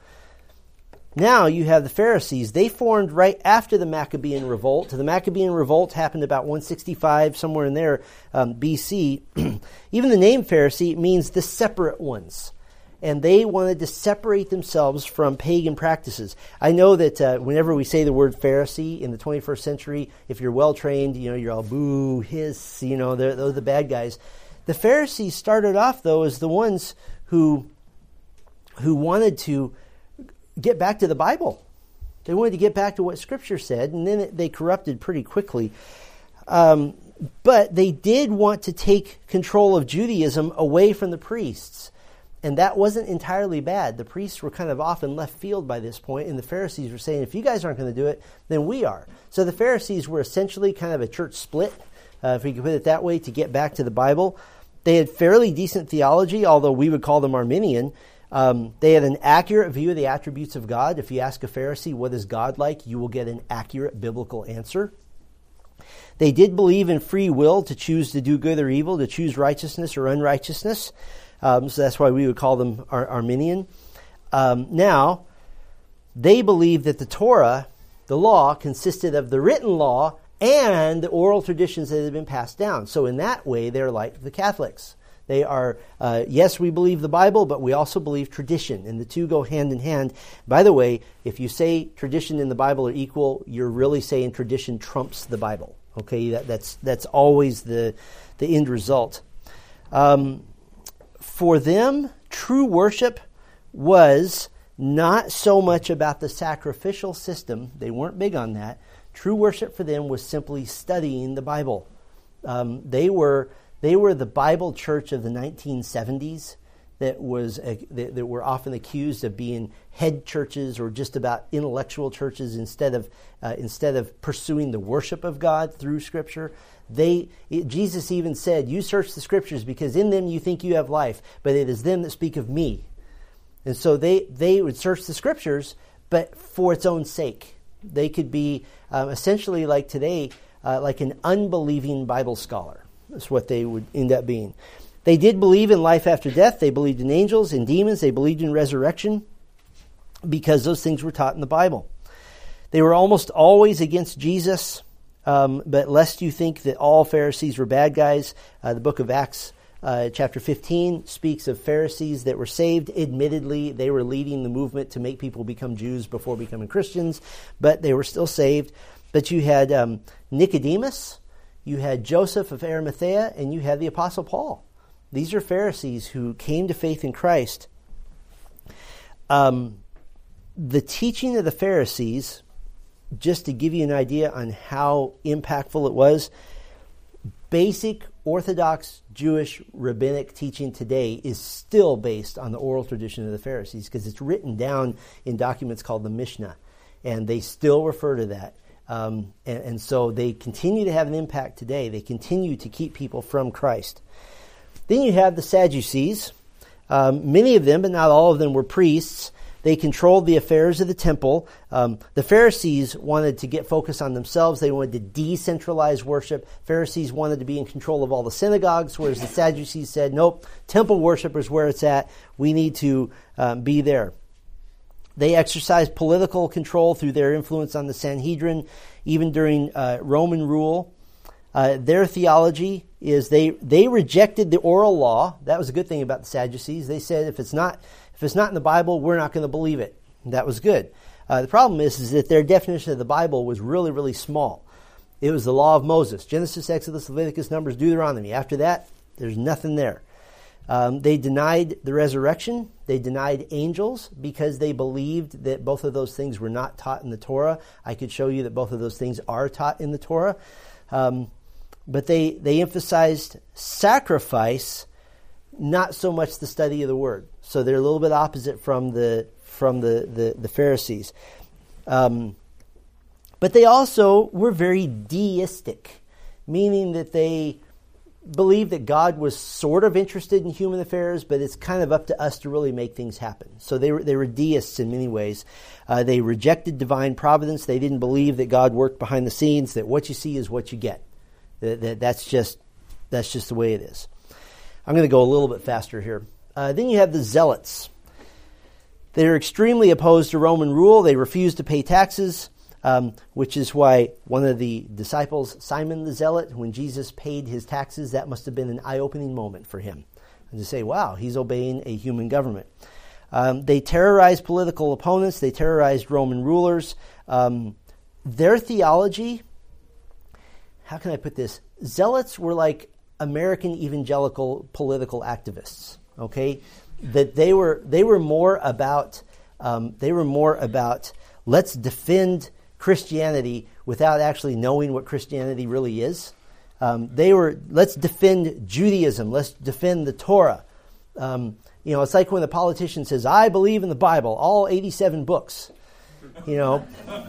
[SPEAKER 1] Now you have the Pharisees. They formed right after the Maccabean revolt. The Maccabean revolt happened about one sixty-five, somewhere in there, um, B C. Even the name Pharisee means the separate ones. And they wanted to separate themselves from pagan practices. I know that uh, whenever we say the word Pharisee in the twenty-first century, if you're well-trained, you know, you're all boo, hiss, you know, they're, they're the bad guys. The Pharisees started off, though, as the ones who who wanted to get back to the Bible. They wanted to get back to what Scripture said, and then it, they corrupted pretty quickly. Um, but they did want to take control of Judaism away from the priests. And that wasn't entirely bad. The priests were kind of off in left field by this point, and the Pharisees were saying, if you guys aren't going to do it, then we are. So the Pharisees were essentially kind of a church split, uh, if we could put it that way, to get back to the Bible. They had fairly decent theology, although we would call them Arminian. Um, they had an accurate view of the attributes of God. If you ask a Pharisee, what is God like, you will get an accurate biblical answer. They did believe in free will to choose to do good or evil, to choose righteousness or unrighteousness. Um, so that's why we would call them Ar- Arminian. Um, now, they believed that the Torah, the law, consisted of the written law and the oral traditions that had been passed down. So in that way, they're like the Catholics. They are, uh, yes, we believe the Bible, but we also believe tradition, and the two go hand in hand. By the way, if you say tradition and the Bible are equal, you're really saying tradition trumps the Bible. Okay, that, that's that's always the the end result. Um, For them, true worship was not so much about the sacrificial system. They weren't big on that. True worship for them was simply studying the Bible. Um, they were they were the Bible church of the nineteen seventies that was uh, that, that were often accused of being head churches or just about intellectual churches instead of uh, instead of pursuing the worship of God through Scripture. They, it, Jesus even said, you search the Scriptures because in them you think you have life, but it is them that speak of me. And so they, they would search the Scriptures, but for its own sake. They could be um, essentially like today, uh, like an unbelieving Bible scholar. That's what they would end up being. They did believe in life after death. They believed in angels and demons. They believed in resurrection because those things were taught in the Bible. They were almost always against Jesus. Um, but lest you think that all Pharisees were bad guys, uh, the book of Acts, uh, chapter fifteen, speaks of Pharisees that were saved. Admittedly, they were leading the movement to make people become Jews before becoming Christians, but they were still saved. But you had um, Nicodemus, you had Joseph of Arimathea, and you had the Apostle Paul. These are Pharisees who came to faith in Christ. Um, the teaching of the Pharisees, just to give you an idea on how impactful it was, basic Orthodox Jewish rabbinic teaching today is still based on the oral tradition of the Pharisees because it's written down in documents called the Mishnah, and they still refer to that. Um, and, and so they continue to have an impact today. They continue to keep people from Christ. Then you have the Sadducees. Um, many of them, but not all of them, were priests. They controlled the affairs of the temple. Um, the Pharisees wanted to get focused on themselves. They wanted to decentralize worship. Pharisees wanted to be in control of all the synagogues, whereas the Sadducees said, nope, temple worship is where it's at. We need to um, be there. They exercised political control through their influence on the Sanhedrin, even during uh, Roman rule. Uh, their theology is they they rejected the oral law. That was a good thing about the Sadducees. They said if it's not if it's not in the Bible, we're not going to believe it. And that was good. Uh, the problem is, is that their definition of the Bible was really, really small. It was the law of Moses. Genesis, Exodus, Leviticus, Numbers, Deuteronomy. After that, there's nothing there. Um, they denied the resurrection. They denied angels because they believed that both of those things were not taught in the Torah. I could show you that both of those things are taught in the Torah. Um, but they, they emphasized sacrifice, not so much the study of the Word. So they're a little bit opposite from the from the, the, the Pharisees. Um, but they also were very deistic, meaning that they believed that God was sort of interested in human affairs, but it's kind of up to us to really make things happen. So they were they were deists in many ways. Uh, they rejected divine providence. They didn't believe that God worked behind the scenes, that what you see is what you get. That, that that's just that's just the way it is. I'm going to go a little bit faster here. Uh, then you have the Zealots. They're extremely opposed to Roman rule. They refuse to pay taxes. Um, which is why one of the disciples, Simon the Zealot, when Jesus paid his taxes, that must have been an eye-opening moment for him. And to say, wow, he's obeying a human government. Um, they terrorized political opponents. They terrorized Roman rulers. Um, their theology, how can I put this? Zealots were like American evangelical political activists, okay? That they were they were more about um, they were more about let's defend Christianity without actually knowing what Christianity really is. Um, they were, let's defend Judaism. Let's defend the Torah. Um, you know, it's like when the politician says, I believe in the Bible, all eighty-seven books. You know.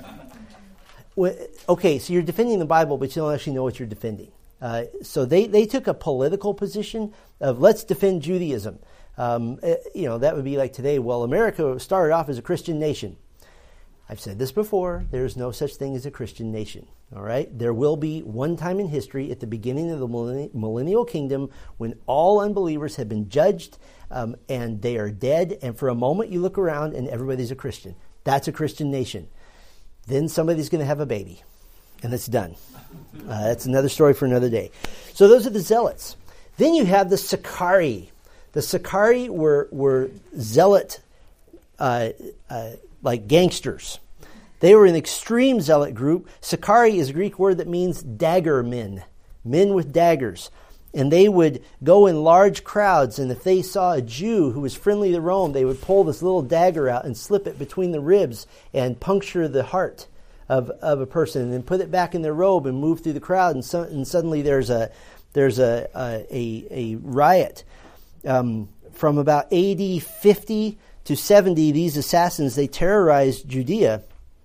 [SPEAKER 1] Okay, so you're defending the Bible, but you don't actually know what you're defending. Uh, so they, they took a political position of let's defend Judaism. Um, you know, that would be like today, well, America started off as a Christian nation. I've said this before, there is no such thing as a Christian nation, all right? There will be one time in history at the beginning of the millennial kingdom when all unbelievers have been judged um, and they are dead, and for a moment you look around and everybody's a Christian. That's a Christian nation. Then somebody's going to have a baby, and it's done. Uh, that's another story for another day. So those are the Zealots. Then you have the Sicarii. The Sicarii were, were zealot uh, uh like gangsters. They were an extreme zealot group. Sicarii is a Greek word that means dagger men, men with daggers. And they would go in large crowds, and if they saw a Jew who was friendly to Rome, they would pull this little dagger out and slip it between the ribs and puncture the heart of, of a person, and then put it back in their robe and move through the crowd, and, so, and suddenly there's a there's a a, a, a riot. Um, from about A D fifty to seventy, these assassins, they terrorized Judea,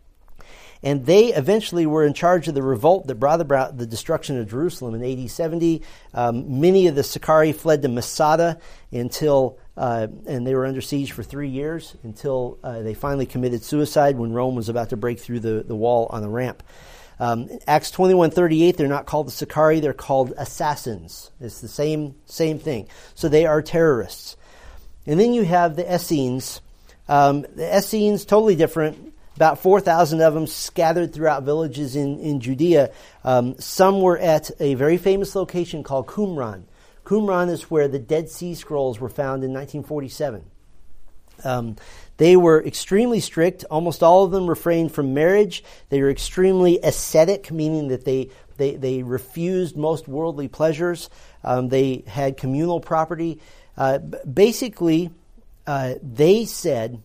[SPEAKER 1] and they eventually were in charge of the revolt that brought about the destruction of Jerusalem in A D seventy. Um, many of the Sicarii fled to Masada until, uh, and they were under siege for three years until uh, they finally committed suicide when Rome was about to break through the, the wall on the ramp. Um, Acts twenty-one thirty-eight, they're not called the Sicarii, they're called assassins. It's the same same thing. So they are terrorists. And then you have the Essenes. Um, the Essenes, totally different. About four thousand of them scattered throughout villages in, in Judea. Um, some were at a very famous location called Qumran. Qumran is where the Dead Sea Scrolls were found in nineteen forty-seven. Um, they were extremely strict. Almost all of them refrained from marriage. They were extremely ascetic, meaning that they they, they refused most worldly pleasures. Um, they had communal property. Uh, basically, uh, they said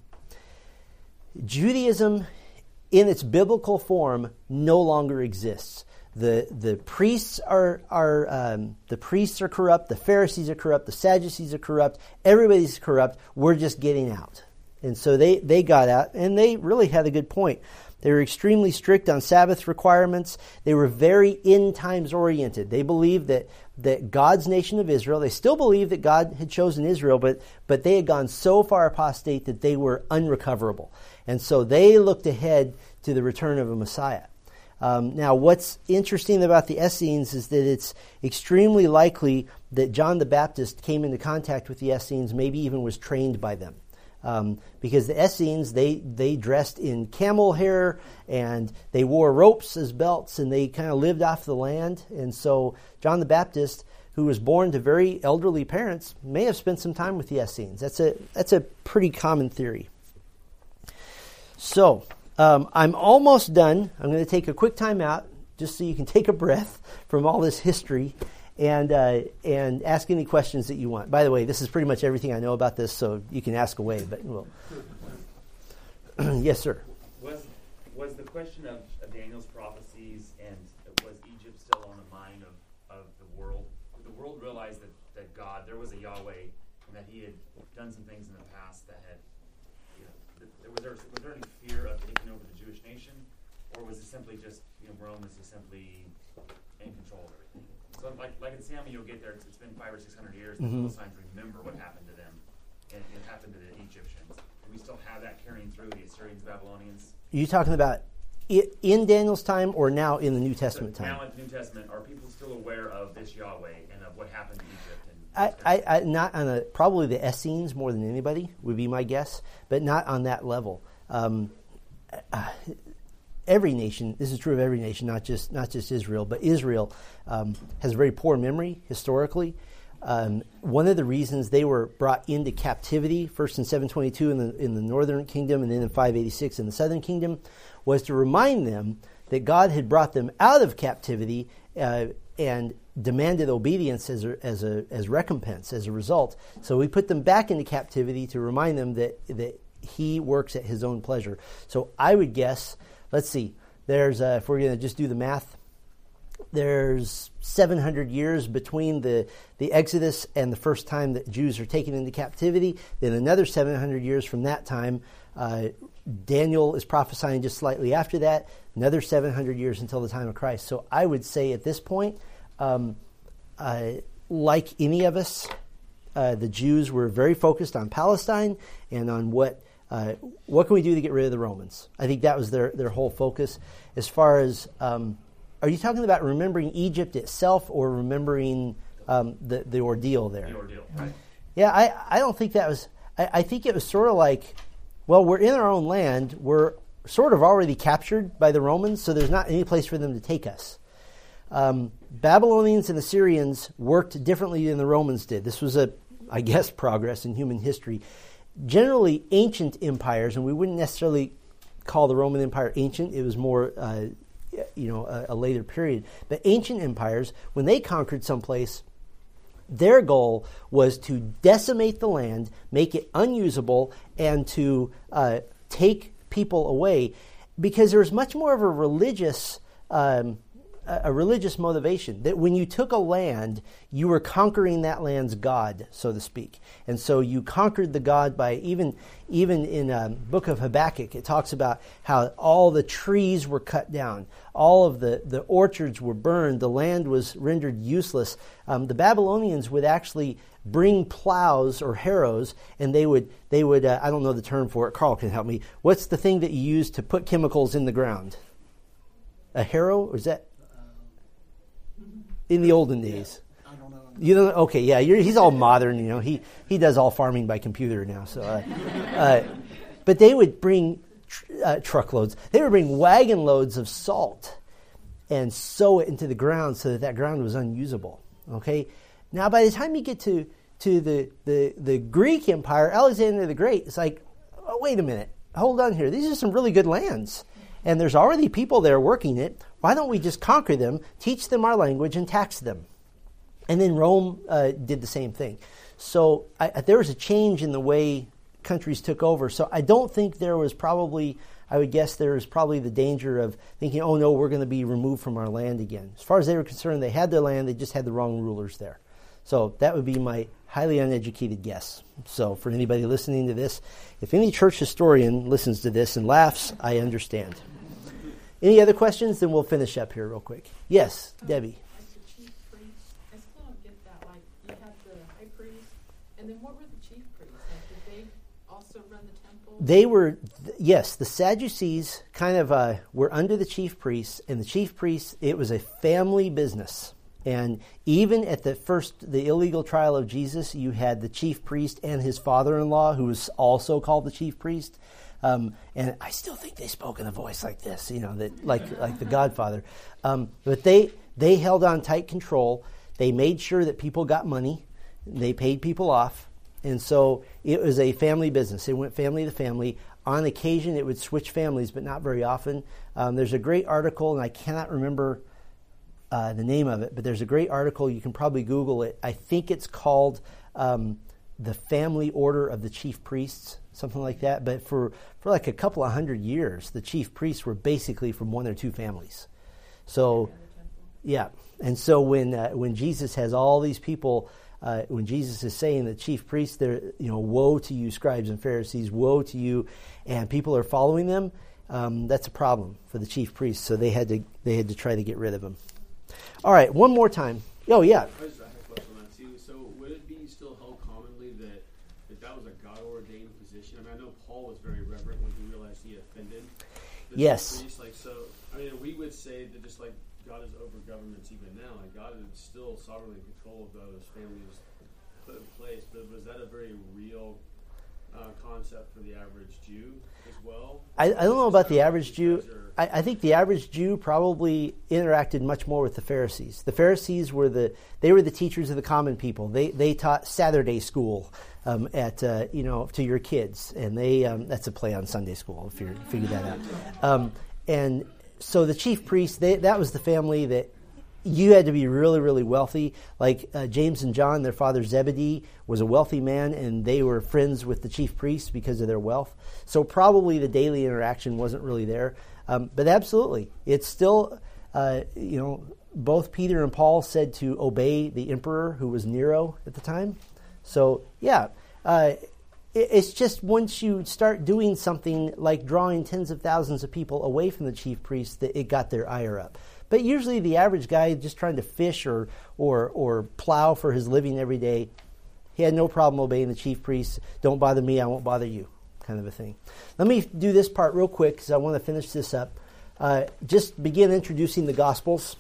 [SPEAKER 1] Judaism in its biblical form no longer exists. The the priests are are um, the priests are corrupt. The Pharisees are corrupt. The Sadducees are corrupt. Everybody's corrupt. We're just getting out. And so they, they got out, and they really had a good point. They were extremely strict on Sabbath requirements. They were very end times oriented. They believed that that God's nation of Israel, they still believed that God had chosen Israel, but but they had gone so far apostate that they were unrecoverable. And so they looked ahead to the return of a Messiah. Um, now, what's interesting about the Essenes is that it's extremely likely that John the Baptist came into contact with the Essenes, maybe even was trained by them. Um, because the Essenes, they, they dressed in camel hair, and they wore ropes as belts, and they kind of lived off the land. And so John the Baptist, who was born to very elderly parents, may have spent some time with the Essenes. That's a that's a pretty common theory. So um, I'm almost done. I'm going to take a quick time out just so you can take a breath from all this history and uh, and ask any questions that you want. By the way, this is pretty much everything I know about this, so you can ask away. But well, yes, sir.
[SPEAKER 2] Was was the question of, of Daniel's prophecies, and was Egypt still on the mind of, of the world? Did the world realize that, that God, there was a Yahweh, and that He had done some things in the past that had, you know, that was there was there any fear of taking over the Jewish nation, or was it simply just you know Rome is just simply in control of everything? So like like in Samuel, you'll get there. It's, it's been five or six hundred years. The
[SPEAKER 1] Mm-hmm.
[SPEAKER 2] Philistines remember what happened to them, and it happened to the Egyptians. Do we still have that carrying through the Assyrians, Babylonians?
[SPEAKER 1] Are you talking about it in Daniel's time or now in the New Testament
[SPEAKER 2] so
[SPEAKER 1] time?
[SPEAKER 2] Now in the New Testament, are people still aware of this Yahweh and of what happened to Egypt? And
[SPEAKER 1] I, I, I not on a probably the Essenes more than anybody would be my guess, but not on that level. Um, uh, every nation, this is true of every nation, not just not just Israel, but Israel um, has a very poor memory historically. Um, one of the reasons they were brought into captivity, first in seven twenty-two in the in the northern kingdom, and then in five eighty-six in the southern kingdom, was to remind them that God had brought them out of captivity uh, and demanded obedience as a, as a as recompense as a result. So we put them back into captivity to remind them that that He works at His own pleasure. So I would guess, let's see, there's uh, if we're going to just do the math, there's seven hundred years between the, the Exodus and the first time that Jews are taken into captivity. Then another seven hundred years from that time. Uh, Daniel is prophesying just slightly after that. Another seven hundred years until the time of Christ. So I would say at this point, um, uh, like any of us, uh, the Jews were very focused on Palestine and on what uh, what can we do to get rid of the Romans. I think that was their, their whole focus. As far as um, are you talking about remembering Egypt itself or remembering um, the, the ordeal there?
[SPEAKER 2] The ordeal, right.
[SPEAKER 1] Yeah, I, I don't think that was... I, I think it was sort of like, well, we're in our own land. We're sort of already captured by the Romans, so there's not any place for them to take us. Um, Babylonians and Assyrians worked differently than the Romans did. This was a, I guess, progress in human history. Generally, ancient empires, and we wouldn't necessarily call the Roman Empire ancient. It was more... Uh, you know, a, a later period. But ancient empires, when they conquered someplace, their goal was to decimate the land, make it unusable, and to uh, take people away, because there was much more of a religious um, a religious motivation, that when you took a land, you were conquering that land's god, so to speak. And so you conquered the god by, even even in the um, book of Habakkuk, it talks about how all the trees were cut down, all of the, the orchards were burned, the land was rendered useless. Um, the Babylonians would actually bring plows or harrows, and they would, they would uh, I don't know the term for it, Carl can help me. What's the thing that you use to put chemicals in the ground? A harrow? Or is that... In the olden days,
[SPEAKER 3] I don't know.
[SPEAKER 1] you know. Okay, yeah, you're, he's all modern. You know, he he does all farming by computer now. So, uh, uh, but they would bring tr- uh, truckloads. They would bring wagon loads of salt and sow it into the ground so that that ground was unusable. Okay. Now, by the time you get to to the the, the Greek Empire, Alexander the Great, it's like, oh, wait a minute, hold on here. These are some really good lands, and there's already people there working it. Why don't we just conquer them, teach them our language, and tax them? And then Rome uh, did the same thing. So I, there was a change in the way countries took over. So I don't think there was probably, I would guess there was probably the danger of thinking, oh no, we're going to be removed from our land again. As far as they were concerned, they had their land, they just had the wrong rulers there. So that would be my highly uneducated guess. So for anybody listening to this, if any church historian listens to this and laughs, I understand. Any other questions? Then we'll finish up here real quick. Yes,
[SPEAKER 4] um,
[SPEAKER 1] Debbie.
[SPEAKER 4] As the chief priest, I still don't get that. Like, you had the high priest, and then what were the chief priests? Like, did they also run the temple?
[SPEAKER 1] They were, yes, the Sadducees kind of uh, were under the chief priests, and the chief priests, it was a family business. And even at the first, the illegal trial of Jesus, you had the chief priest and his father-in-law, who was also called the chief priest. Um, and I still think they spoke in a voice like this, you know, that like like the Godfather. Um, but they they held on tight control. They made sure that people got money. They paid people off. And so it was a family business. It went family to family. On occasion, it would switch families, but not very often. Um, there's a great article, and I cannot remember uh, the name of it, but there's a great article. You can probably Google it. I think it's called um, The Family Order of the Chief Priests, something like that. But for, for like a couple of hundred years, the chief priests were basically from one or two families. So, yeah. And so when uh, when Jesus has all these people, uh, when Jesus is saying the chief priests, they're, you know, woe to you, scribes and Pharisees, woe to you, and people are following them, um, that's a problem for the chief priests. So they had to they had to try to get rid of him. All right, one more time. Oh, yeah.
[SPEAKER 3] I just have a question on that too. So would it be still held commonly that that, that was a God-ordained position? I mean, I know Paul was very reverent when he realized he offended the
[SPEAKER 1] Yes.
[SPEAKER 3] priest. Like, so, I mean, we would say that just like God is over governments even now, like God is still sovereignly in control of those families put in place. But was that a very real uh, concept for the average Jew as well?
[SPEAKER 1] I, I don't know about the average Jew. I, I think the average Jew probably interacted much more with the Pharisees. The Pharisees were the they were the teachers of the common people. They they taught Saturday school um, at uh, you know to your kids, and they um, that's a play on Sunday school if you figure that out. Um, and so the chief priests, they, that was the family that you had to be really, really wealthy. Like uh, James and John, their father Zebedee was a wealthy man, and they were friends with the chief priests because of their wealth. So probably the daily interaction wasn't really there. Um, but absolutely, it's still, uh, you know, both Peter and Paul said to obey the emperor, who was Nero at the time. So, yeah, uh, it, it's just once you start doing something like drawing tens of thousands of people away from the chief priests that it got their ire up. But usually the average guy just trying to fish or, or, or plow for his living every day, he had no problem obeying the chief priests. Don't bother me, I won't bother you, kind of a thing. Let me do this part real quick because I want to finish this up. Uh, just begin introducing the Gospels.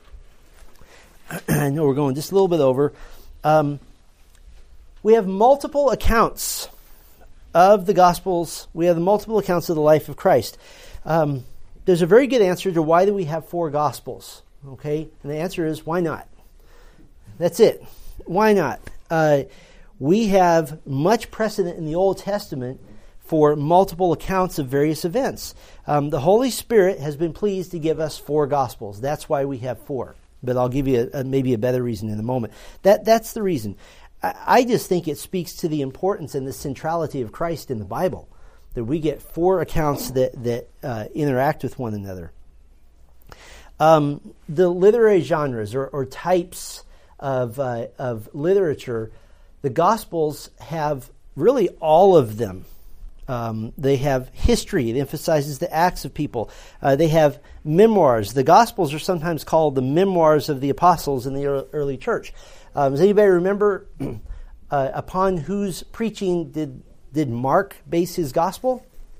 [SPEAKER 1] I know we're going just a little bit over. Um, we have multiple accounts of the Gospels. We have the multiple accounts of the life of Christ. Um, there's a very good answer to why do we have four Gospels, okay? And the answer is, why not? That's it. Why not? Uh, we have much precedent in the Old Testament for multiple accounts of various events. Um, the Holy Spirit has been pleased to give us four Gospels. That's why we have four. But I'll give you a, a, maybe a better reason in a moment. That That's the reason. I, I just think it speaks to the importance and the centrality of Christ in the Bible, that we get four accounts that, that uh, interact with one another. Um, the literary genres or, or types of, uh, of literature, the Gospels have really all of them. Um, they have history. It emphasizes the acts of people. Uh, they have memoirs. The Gospels are sometimes called the memoirs of the apostles in the early church. Um, does anybody remember uh, upon whose preaching did did Mark base his gospel?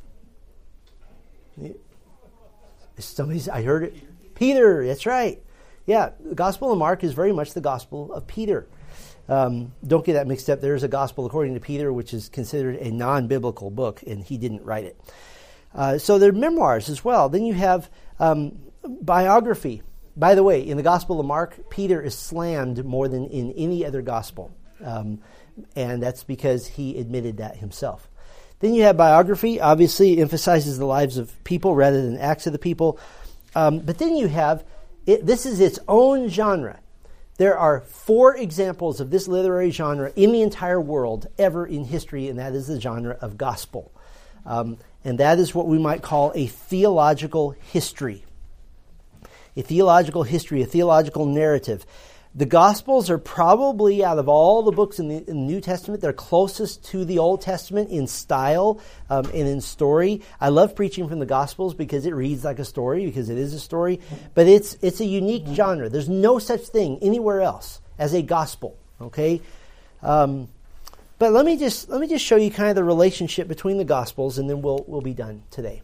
[SPEAKER 1] Somebody's, I heard it. Peter, that's right. Yeah, the Gospel of Mark is very much the Gospel of Peter. Um, don't get that mixed up. There is a Gospel according to Peter, which is considered a non-biblical book, and he didn't write it. Uh, so they're memoirs as well. Then you have um, biography. By the way, in the Gospel of Mark, Peter is slammed more than in any other Gospel, um, and that's because he admitted that himself. Then you have biography. Obviously, it emphasizes the lives of people rather than acts of the people. Um, but then you have, it, this is its own genre. There are four examples of this literary genre in the entire world ever in history, and that is the genre of gospel. Um, and that is what we might call a theological history. A theological history, a theological narrative. The Gospels are probably, out of all the books in the, in the New Testament, they're closest to the Old Testament in style um, and in story. I love preaching from the Gospels because it reads like a story, because it is a story. But it's it's a unique genre. There's no such thing anywhere else as a gospel. Okay, um, but let me just let me just show you kind of the relationship between the Gospels, and then we'll we'll be done today.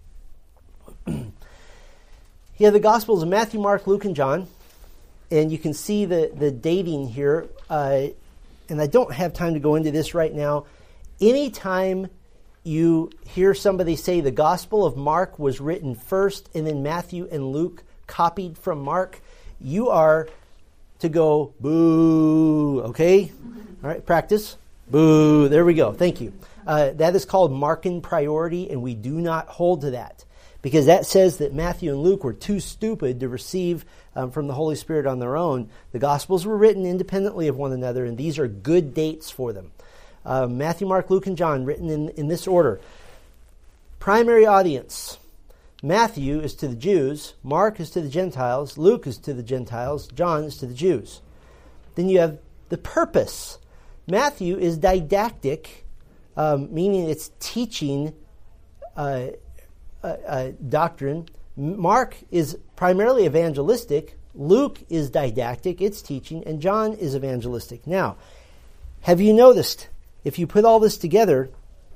[SPEAKER 1] Here, the Gospels of Matthew, Mark, Luke, and John. And you can see the, the dating here. Uh, and I don't have time to go into this right now. Anytime you hear somebody say the Gospel of Mark was written first and then Matthew and Luke copied from Mark, you are to go, boo, okay? All right, practice. Boo, there we go. Thank you. Uh, that is called Markan priority, and we do not hold to that, because that says that Matthew and Luke were too stupid to receive um, from the Holy Spirit on their own. The Gospels were written independently of one another, and these are good dates for them. Uh, Matthew, Mark, Luke, and John, written in, in this order. Primary audience, Matthew is to the Jews, Mark is to the Gentiles, Luke is to the Gentiles, John is to the Jews. Then you have the purpose. Matthew is didactic, um, meaning it's teaching uh, uh, uh, doctrine. Mark is primarily evangelistic. Luke is didactic, it's teaching, and John is evangelistic. Now, have you noticed, if you put all this together,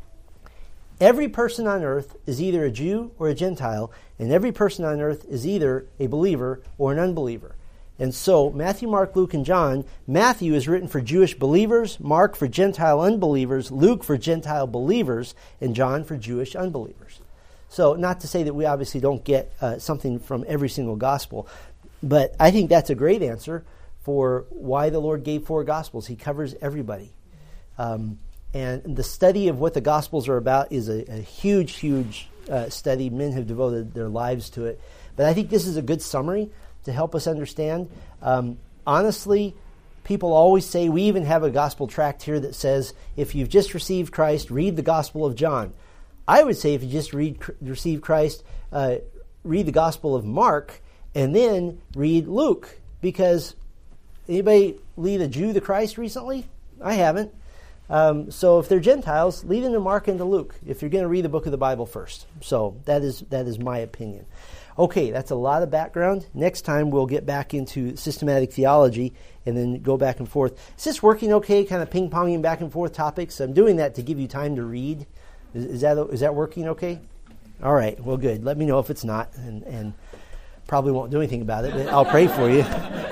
[SPEAKER 1] every person on earth is either a Jew or a Gentile, and every person on earth is either a believer or an unbeliever. And so, Matthew, Mark, Luke, and John, Matthew is written for Jewish believers, Mark for Gentile unbelievers, Luke for Gentile believers, and John for Jewish unbelievers. So, not to say that we obviously don't get uh, something from every single gospel, but I think that's a great answer for why the Lord gave four gospels. He covers everybody. Um, And the study of what the Gospels are about is a, a huge, huge uh, study. Men have devoted their lives to it. But I think this is a good summary to help us understand. Um, honestly, people always say, we even have a gospel tract here that says, if you've just received Christ, read the Gospel of John. I would say if you just read receive Christ, uh, read the Gospel of Mark, and then read Luke. Because anybody lead a Jew to Christ recently? I haven't. Um, so if they're Gentiles, lead them to Mark and to Luke if you're going to read the book of the Bible first. So that is that is my opinion. Okay, that's a lot of background. Next time we'll get back into systematic theology and then go back and forth. Is this working okay, kind of ping-ponging back and forth topics? I'm doing that to give you time to read. Is, is that is that working okay? All right, well, good. Let me know if it's not, and, and probably won't do anything about it, but I'll pray for you.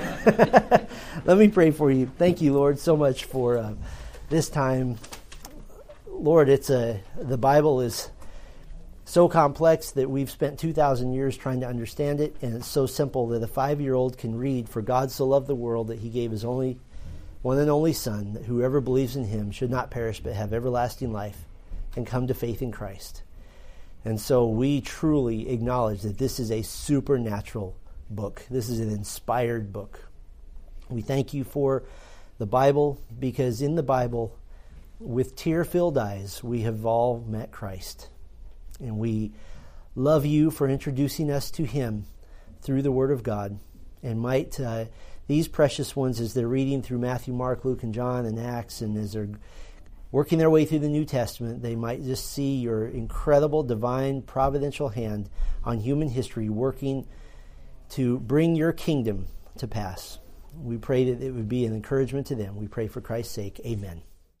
[SPEAKER 1] Let me pray for you. Thank you, Lord, so much for... Uh, This time, Lord, it's a the Bible is so complex that we've spent two thousand years trying to understand it, and it's so simple that a five-year-old can read, "For God so loved the world that he gave his only one and only Son, that whoever believes in him should not perish but have everlasting life and come to faith in Christ." And so we truly acknowledge that this is a supernatural book. This is an inspired book. We thank you for the Bible, because in the Bible, with tear-filled eyes, we have all met Christ. And we love you for introducing us to him through the Word of God. And might uh, these precious ones, as they're reading through Matthew, Mark, Luke, and John, and Acts, and as they're working their way through the New Testament, they might just see your incredible, divine, providential hand on human history working to bring your kingdom to pass. We pray that it would be an encouragement to them. We pray for Christ's sake. Amen.